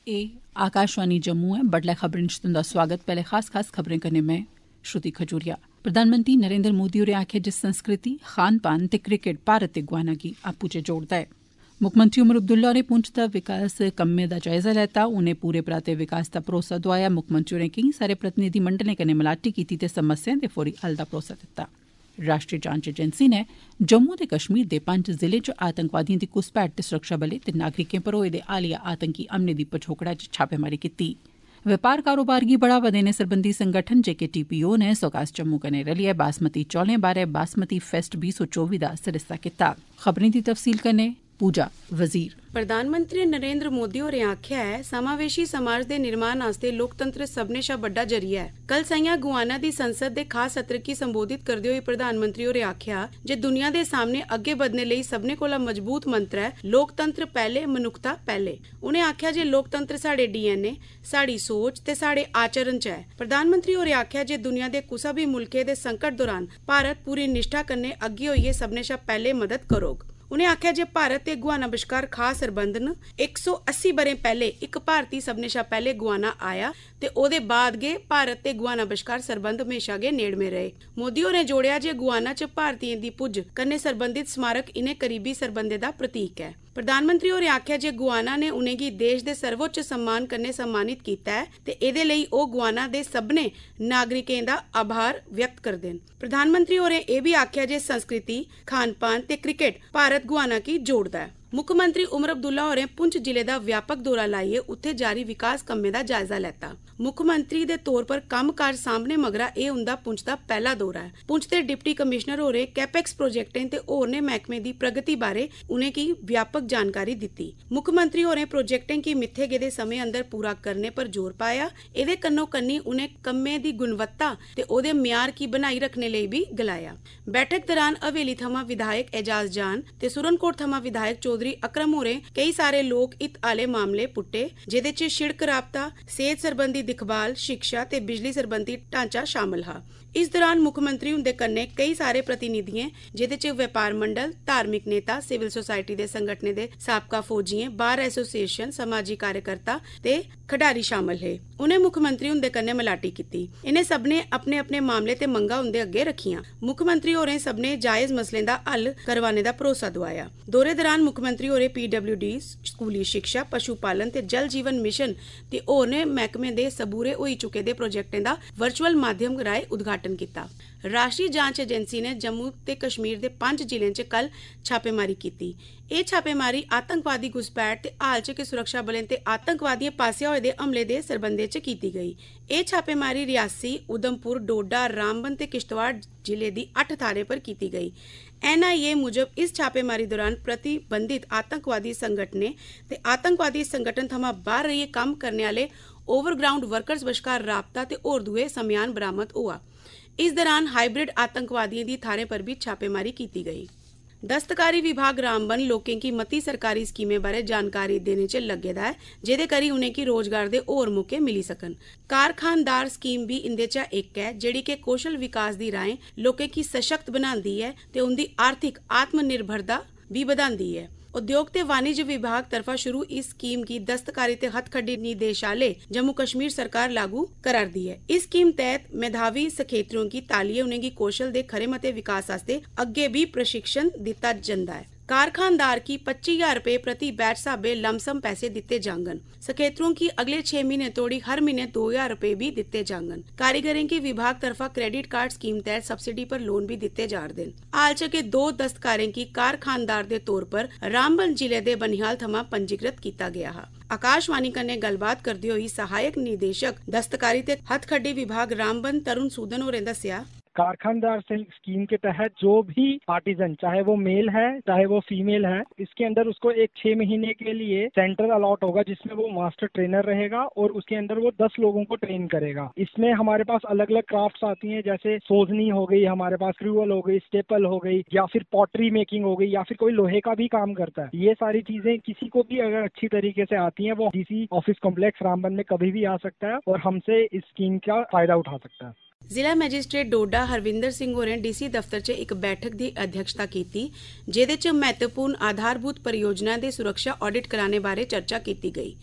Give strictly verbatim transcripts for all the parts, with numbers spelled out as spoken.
ए आकाशवाणी जम्मू है। बडलै खबरें च तुंदा स्वागत। पैह्ले खास खास खबरें कन्नै में श्रुति खजूरिया। प्रधानमंत्री नरेंद्र मोदी होरें आखेआ जे संस्कृति, खान पान ते क्रिकेट भारत ते गुआना गी आपूं चै जोड़दा ऐ। मुक्खमंत्री उमर अब्दुल्ला होरें पुंछ दा विकास कम्में दा जायजा लैता। उनें पूरे पराते विकास दा भरोसा दोआया। मुक्खमंत्री होरें केईं सारे प्रतिनिधिमंडलें कन्नै मलाटी कीती ते समस्याएं दे फौरी हल दा भरोसा दित्ता। राष्ट्रीय जांच एजेंसी नै जम्मू ते कश्मीर दे पंज जिलें च आतंकवादिएं दी घुसपैठ ते सुरक्षाबलें ते नागरिकें पर होए दे हालिया आतंकी हमले दी पछोकड़ा च छापेमारी कीती। व्यापार कारोबार गी बढ़ावा देने सरबंधी संगठन जे के टी पी ओ नै सोकास जम्मू कन्नै रलियै बासमती चौलें बारै बासमती फेस्ट बीह् सौ चौबी दा सरिस्ता कीता। खबरें दी तफसील कन्नै पूजा वजीर। प्रधानमंत्री नरेंद्र मोदी होरें आखेआ है समावेशी समाज दे निर्माण आस्तै लोकतंत्र सभनें शा बड्डा जरिया है। कल संञा गुआना दी संसद दे खास सत्र गी संबोधित करदे होई प्रधानमंत्री होरें आखेआ जे दुनिया दे सामने अग्गे बधने लेई सभनें कोला मजबूत मंत्र ऐ लोकतंत्र पैह्ले मनुक्खता पैह्ले। उनें आखेआ जे लोकतंत्र साढ़े डी एन ए, साढ़ी सोच ते साढ़े आचरण च ऐ। प्रधानमंत्री होरें आखेआ जे दुनिया दे कुसै बी मुल्खै दे संकट दौरान भारत पूरी निष्ठा कन्नै अग्गे होइयै सभनें शा पैह्ले मदद करोग। उनें आखेआ जे भारत ते गुआना बश्कार खास सरबंध न। इक सौ अस्सी ब'रें पैह्ले इक भारती सभनें शा पैह्ले गुआना आया ते ओह्दे बाद गै भारत ते गुआना बश्कार सरबंध म्हेशा गै नेड़मे रेह्। मोदी होरें जोड़ेआ जे गुआना च भारतीयें दी पुज्ज कन्नै सरबंधित स्मारक इनें करीबी सरबंधें दा प्रतीक ऐ। प्रधानमंत्री होरें आखेआ जे गुआना ने उनेंगी देश दे सर्वोच्च सम्मान कन्नै सम्मानित कीता ऐ ते एह्दे लेई ओह् गुआना दे सभनें नागरिकें दा आभार व्यक्त करदे न। प्रधानमंत्री होरें एह् बी आखेआ जे संस्कृति, खान पान ते क्रिकेट भारत गुआना गी जोड़दा ऐ। मुक्खमंत्री उमर अब्दुल्ला होरें पुंछ जिले दा व्यापक दौरा लाइयै उत्थे जारी विकास कम्में दा जायजा लैता। मुक्खमंत्री दे तौर पर कम्मकाज सामने मगरा एह् उंदा पुंछ दा पैह्ला दौरा ऐ। पुंछ दे डिप्टी कमिशनर होरें कैपेक्स प्रोजेक्टें ते होरनें मैह्कमें दी प्रगति बारै उनेंगी व्यापक जानकारी दित्ती। मुक्खमंत्री होरें प्रोजेक्टें गी मित्थे गेदे समें अंदर पूरा करने पर जोर पाया। एह्दे कन्नो कन्नी उनें कम्में दी गुणवत्ता ते ओह्दे म्यार गी बनाई रखने लेई बी गलाया। बैठक दौरान हवेली थमां विधायक एजाज जान ते सुरनकोट थमां विधायक चौधरी अकरम होरें केई सारे लोक हित आह्ले मामले पुट्टे जेह्दे च शिड़क राबता, सेहत सरबंधी दिक्खभाल, शिक्षा ते बिजली सरबंधी ढांचा शामल हा। इस दौरान मुक्खमंत्री हुंदे कन्नै केई सारे प्रतिनिधियें जेह्दे च व्यापार मंडल, धार्मिक नेता, सिविल सोसाइटी दे संगठनें दे साबका फौजियें, बार एसोसिएशन, समाजी कार्यकर्ता ते खडारी शामल हे। उनें मुक्खमंत्री हुंदे कन्नै मलाटी कीती। इनें सभनें अपने अपने मामले ते मंगां उंदे अग्गे रखियां। मुक्खमंत्री होरें सभनें जायज मसलें दा हल करवाने दा भरोसा दोआया। दौरे दौरान मुक्खमंत्री होरें पी डब्ल्यू डी, स्कूली शिक्षा, पशु पालन ते जल जीवन मिशन ते होरनें मैह्कमें दे सबूरे होई चुके दे प्रोजेक्टें दा वर्चुअल माध्यम राएं उद्घाटन कीता। राष्ट्रीय जांच एजेंसी ने जम्मू ते कश्मीर दे पंज जिलें च कल छापेमारी कीती। एह् छापेमारी आतंकवादी घुसपैठ ते हाल च गै सुरक्षा बलें ते आतंकवादियें पास्सेआ होए दे हमले दे सरबंधै च कीती गेई। एह् छापेमारी रियासी, उधमपुर, डोडा, रामबन ते किश्तवाड़ जिले दी अट्ठ थाह्रें पर कीती गेई। एन आई ए मूजब इस छापेमारी दौरान प्रतिबंधित आतंकवादी संगठनें ते आतंकवादी संगठन थमां बाह्र रेहियै कम्म करने आह्ले ओवरग्राउंड वर्कर्स बश्कार राबता ते होर दुए समेयान बरामद होआ। इस दौरान हाइब्रिड आतंकवादियें दी थाह्रें पर बी छापेमारी कीती गेई। दस्तकारी विभाग रामबन लोकें गी मती सरकारी स्कीमें बारै जानकारी देने च लग्गे दा ऐ जेह्दे करी उनेंगी रोजगार दे होर मौके मिली सकन। कारखानदार स्कीम बी इंदे चा इक ऐ जेह्ड़ी के कौशल विकास दी राहें लोकें गी सशक्त बनांदी ऐ ते उंदी आर्थिक आत्मनिर्भरता भी बधांदी ऐ। उद्योग ते वाणिज्य विभाग तरफा शुरू इस स्कीम गी दस्तकारी ते हथखड्डी निदेशालय जम्मू कश्मीर सरकार लागू करा'रदी ऐ। इस स्कीम तैह्त मेधावी सखेत्रुएं गी तालियै उनेंगी कौशल दे खरे मते विकास आस्तै अग्गे भी प्रशिक्षण दित्ता जंदा ऐ। कारखानदार गी पच्ची ज्हार रपे प्रति बैच स्हाबे लमसम पैसे दित्ते जाङन। सखेत्रुएं गी अगले छे म्हीने तोड़ी हर म्हीने दो ज्हार रपे भी दित्ते जाङन। कारीगरें गी विभाग तरफा क्रेडिट कार्ड स्कीम तैह्त सब्सिडी पर लोन भी दित्ते जा'रदे न। हाल च गै दो दस्तकारें गी कारखानदार दे तौर पर रामबन जिले दे बनिहाल थमां पंजीकृत कीता गेआ हा। आकाशवाणी कन्नै गल्लबात करदे होई सहायक निदेशक दस्तकारी ते हथखड्डी विभाग रामबन तरुण सूदन होरें दस्सेआ, कारखानदार स्कीम के तहत जो भी आर्टिजन, चाहे वो मेल है चाहे वो फीमेल है, इसके अंदर उसको एक छह महीने के लिए सेंटर अलॉट होगा जिसमें वो मास्टर ट्रेनर रहेगा और उसके अंदर वो दस लोगों को ट्रेन करेगा। इसमें हमारे पास अलग अलग क्राफ्ट्स आती हैं, जैसे सोजनी हो गई, हमारे पास क्रूअल हो गई, स्टेपल हो गई, या फिर पॉटरी मेकिंग हो गई, या फिर कोई लोहे का भी काम करता है। ये सारी चीजें किसी को भी अगर अच्छी तरीके से आती हैं वो डीसी ऑफिस कॉम्प्लेक्स रामबन में कभी भी आ सकता है और हमसे इस स्कीम का फायदा उठा सकता है। जिला मैजिस्ट्रेट डोडा हरविंदर सिंह होरें डीसी दफ्तर च इक बैठक दी अध्यक्षता कीती जेह्दे च महत्वपूर्ण आधारभूत परियोजनाएं दे सुरक्षा ऑडिट कराने बारै चर्चा कीती गेई।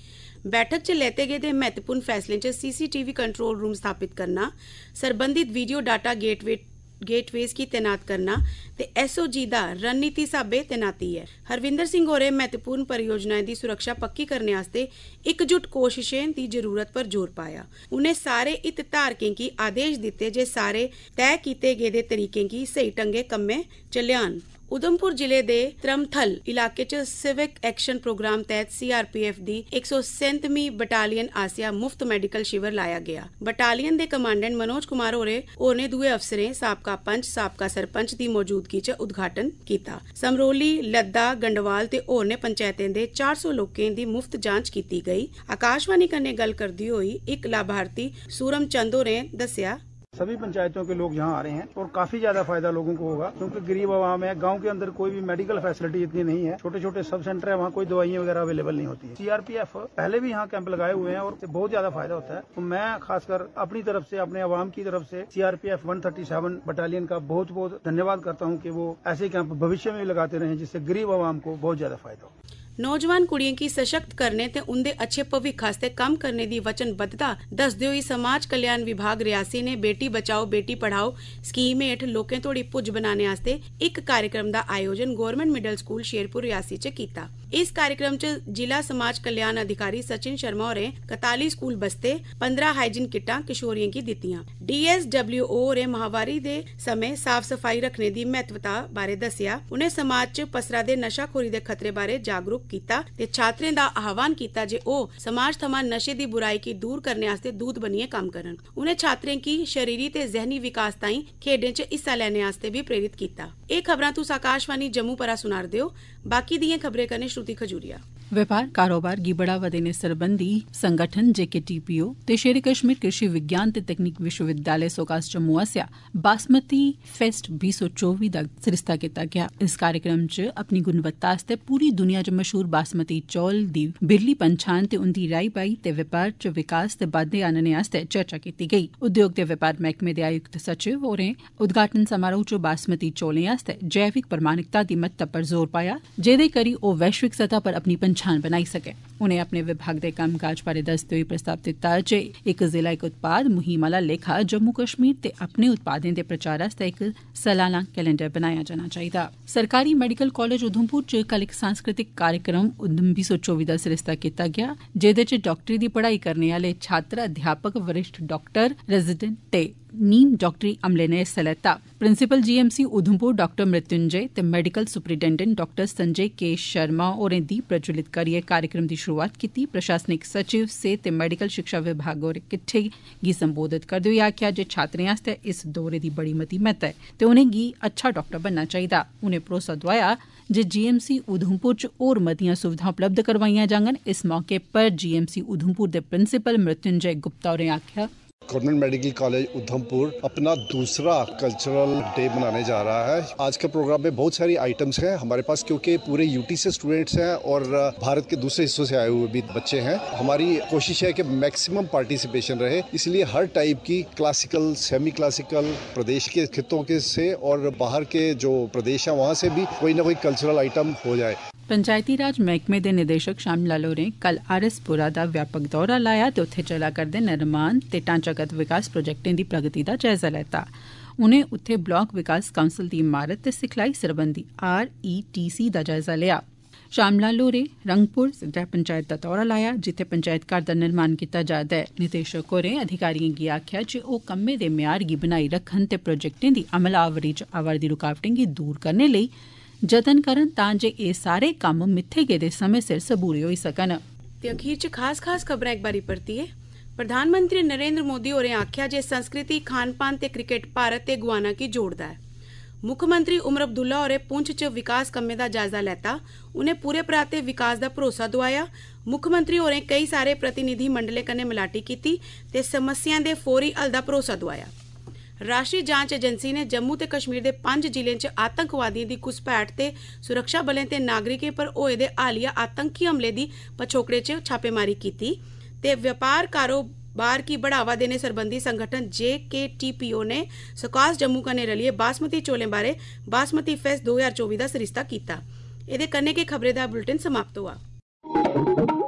बैठक च लैते गेदे महत्वपूर्ण फैसलें च सीसीटीवी कंट्रोल रूम स्थापित करना, सरबंधित वीडियो डाटा गेटवे गेटवेज की तैनात करना ते एसओजी दा रणनीति स्हाबे तैनाती है। हरविंदर सिंह होरें महत्वपूर्ण परियोजनाएं दी सुरक्षा पक्की करने आस्ते इकजुट कोशिशें दी जरूरत पर जोर पाया। उन्हें सारे हितधारकें गी आदेश दिते जे सारे तय कीते गेदे तरीकें गी सही ढंगे कम्में च लेआन। उधमपुर जिले दे त्रमथल इलाके च सिविक एक्शन प्रोग्राम तहत सीआरपीएफ दी एक सौ सैंतीवीं बटालियन आसिया मुफ्त मेडिकल शिविर लाया गया। बटालियन दे कमांडेंट मनोज कुमार होरें होरने दुए अफसरें, साबका पंच, साबका सरपंच दी मौजूदगी च उद्घाटन कीता। समरोली, लद्दा, गंडवाल ते होरने पंचायतें दे चार सौ लोकें दी मुफ्त जांच कीती गई। आकाशवाणी कन्नै गल करदी होई एक लाभार्थी सूरम चंद होरें दस्सिया, सभी पंचायतों के लोग यहाँ आ रहे हैं और काफी ज्यादा फायदा लोगों को होगा, क्योंकि गरीब आवाम है। गांव के अंदर कोई भी मेडिकल फैसिलिटी इतनी नहीं है। छोटे छोटे सब सेंटर है, वहाँ कोई दवाइयाँ वगैरह अवेलेबल नहीं होती है। सीआरपीएफ पहले भी यहाँ कैंप लगाए हुए हैं और बहुत ज्यादा फायदा होता है। तो मैं खासकर अपनी तरफ से, अपने आवाम की तरफ से सीआरपीएफ एक सौ सैंतीस बटालियन का बहुत बहुत धन्यवाद करता हूँ कि वो ऐसे कैंप भविष्य में लगाते रहे, जिससे गरीब आवाम को बहुत ज्यादा फायदा हो। नौजवान कुड़ियों की सशक्त करने ते उनदे अच्छे भविक्ख आस्ते कम करने दी वचनबद्धता दसदे होई समाज कल्याण विभाग रियासी ने बेटी बचाओ बेटी पढ़ाओ स्कीम हेठ लोकें तोड़ी पुज्ज बनाने आस्ते एक कार्यक्रम दा आयोजन government middle school Sherpur Reasi च कीता। इस कार्यक्रम च जिला समाज कल्याण अधिकारी सचिन शर्मा होरें इकतालीस स्कूल बस्ते पंद्रह हाइजीन किटां किशोरियों की दित्तियां। डीएसडब्ल्यूओ होरें महावारी दे समय साफ सफाई रखने दी महत्वता बारे दस्सिया। उनें समाज च पसरा दे नशाखोरी दे खतरे बारे जागरूक कीता ते छात्रें दा आह्वान कीता जे ओह समाज थमां नशे दी बुराई गी दूर करने आस्ते दूत बनिए कम्म करन। उनें छात्रें गी शरीरी ते जहनी विकास ताईं खेडें च हिस्सा लैने आस्ते भी प्रेरित कीता। एह खबरां तुस आकाशवाणी जम्मू परा सुनारदे हो। बाकी दियां खबरें कन्नै श्रुति खजूरिया। व्यापार कारोबार गी बढ़ावा देने सरबंधी संगठन जेकेटीपीओ ते शेरे कश्मीर कृषि विज्ञान ते तकनीक विश्वविद्यालय सोकास जम्मू आसेआ बासमती फेस्ट बीस सौ चौबी दा सरिस्ता कीता गया। इस कार्यक्रम च अपनी गुणवत्ता आस्तै पूरी दुनिया च मशहूर बासमती चौल दी बिरली पंछान ते उंदी राई बाई ते व्यापार च विकास ते बाद्दे आनने आस्तै चर्चा कीती गेई। उद्योग ते व्यापार मैह्कमे दे आयुक्त सचिव होरें उद्घाटन समारोह च बासमती चौलें आस्तै जैविक प्रमाणिकता दी महत्ता पर जोर पाया, जेदे करी ओह वैश्विक सतह पर अपनी छान बनाई सके। उनें अपने विभाग दे कम्मकाज बारे दसदे होई प्रस्ताव दित्ता जे इक जिला इक उत्पाद मुहिम आला लेखा जम्मू कश्मीर ते अपने उत्पादें दे प्रचार आस्तै इक सालाना कैलेंडर बनाया जाना चाहिदा। सरकारी मेडिकल कॉलेज उधमपुर च कल इक सांस्कृतिक कार्यक्रम उधम बीस सौ चौबी दा सरिस्ता कीता गया, जेदे च डाक्टरी दी पढ़ाई करने आले छात्र, अध्यापक, वरिष्ठ डाक्टर, रेजिडेंट ते नीम डाक्टरी अमले ने हिस्सा लैता। Principal GMC Udhampur doctor Mrityunjay ते medical superintendent doctor Sanjay K Sharma होरें दी प्रज्वलित करियै कार्यक्रम दी शुरुआत कीती। प्रशासनिक सचिव सेहत ते मेडिकल शिक्षा विभाग होरें किट्ठे गी संबोधित करदे होई आखेआ जे छात्रें आस्तै इस दौरे दी बड़ी मती महत्ता ऐ ते उनेंगी अच्छा डाक्टर बनना चाहिदा। उनें भरोसा दोआया जे जीएमसी उधमपुर च होर मतियां सुविधां उपलब्ध करवाइयां जाङन। इस मौके पर जीएमसी उधमपुर दे प्रिंसिपल मृत्युंजय गुप्ता होरें आखेआ, गवर्नमेंट मेडिकल कॉलेज उधमपुर अपना दूसरा कल्चरल डे मनाने जा रहा है। आज के प्रोग्राम में बहुत सारी आइटम्स हैं हमारे पास, क्योंकि पूरे यूटी से स्टूडेंट्स हैं और भारत के दूसरे हिस्सों से आए हुए भी बच्चे हैं। हमारी कोशिश है कि मैक्सिमम पार्टिसिपेशन रहे, इसलिए हर टाइप की क्लासिकल, सेमी क्लासिकल, प्रदेश के खित्तों के से और बाहर के जो प्रदेश हैं वहाँ से भी कोई ना कोई कल्चरल आइटम हो जाए। पंचायती राज मैह्कमे दे निदेशक शाम लाल होरें कल आर एस पुरा दा व्यापक दौरा लाया ते उत्थे चला करदे निर्माण ते ढांचागत विकास प्रोजेक्टें दी प्रगति दा जायजा लैता। उनें उत्थे ब्लॉक विकास काउंसल दी इमारत ते सिखलाई सरबंधी आर ई टी सी दा जायजा लिया। शामलाल होरें रंगपुर जिला पंचायत दा दौरा लाया, जित्थे पंचायत घर दा निर्माण कीता जा'रदा ऐ। निदेशक होरें अधिकारिएं गी आखेआ जे ओह कम्मै दे म्यार गी बनाई रक्खन ते प्रोजेक्टें दी अमलावरी च आवा'रदी रुकावटें गी दूर करने लेई जतन करन तां जे एह् सारे कम्म मित्थे गेदे समें सिर सबूरे होई सकन। ते अखीर च खास खास खबरां इक बारी परतियै। प्रधानमंत्री नरेंद्र मोदी होरें आखेआ जे संस्कृति, खान पान ते क्रिकेट भारत ते गुआना गी जोड़दा ऐ। मुक्खमंत्री उमर अब्दुल्ला होरें पुंछ च विकास कम्में दा जायजा लैता। उनें पूरे पराते विकास दा भरोसा दोआया। मुक्खमंत्री होरें कई सारे प्रतिनिधिमंडलें कन्नै मलाटी कीती ते समस्याएं दे फौरी हल दा भरोसा दोआया। राष्ट्रीय जांच एजेंसी ने जम्मू ते कश्मीर दे पंज जिलें च आतंकवादियों दी घुसपैठ ते सुरक्षा बलें ते नागरिकें पर होए दे हालिया आतंकी हमले दी पछोकड़े च छापेमारी कीती ते व्यापार कारोबार गी बढ़ावा देने सरबंधी संगठन जे के टी पी ओ ने सोकास जम्मू कन्नै रलियै बासमती चौलें बारे बासमती फेस्ट दो हजार चौबी दा सरिस्ता कीता। एह्दे कन्नै गै खबरें दा बुलेटिन समाप्त होआ।